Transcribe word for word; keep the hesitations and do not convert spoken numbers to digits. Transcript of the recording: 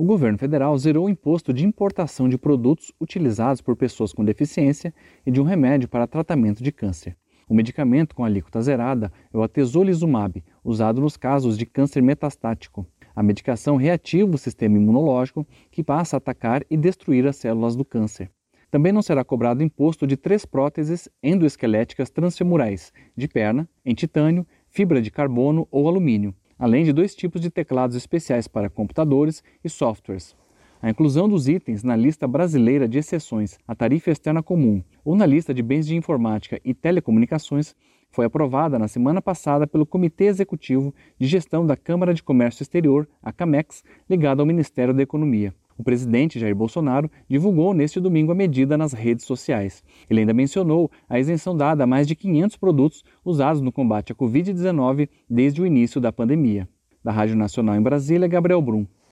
O governo federal zerou o imposto de importação de produtos utilizados por pessoas com deficiência e de um remédio para tratamento de câncer. O medicamento com alíquota zerada é o atezolizumab, usado nos casos de câncer metastático. A medicação reativa o sistema imunológico, que passa a atacar e destruir as células do câncer. Também não será cobrado imposto de três próteses endoesqueléticas transfemorais, de perna, em titânio, fibra de carbono ou alumínio, além de dois tipos de teclados especiais para computadores e softwares. A inclusão dos itens na lista brasileira de exceções à tarifa externa comum ou na lista de bens de informática e telecomunicações foi aprovada na semana passada pelo Comitê Executivo de Gestão da Câmara de Comércio Exterior, a CAMEX, ligado ao Ministério da Economia. O presidente Jair Bolsonaro divulgou neste domingo a medida nas redes sociais. Ele ainda mencionou a isenção dada a mais de quinhentos produtos usados no combate à covid dezenove desde o início da pandemia. Da Rádio Nacional em Brasília, Gabriel Brum.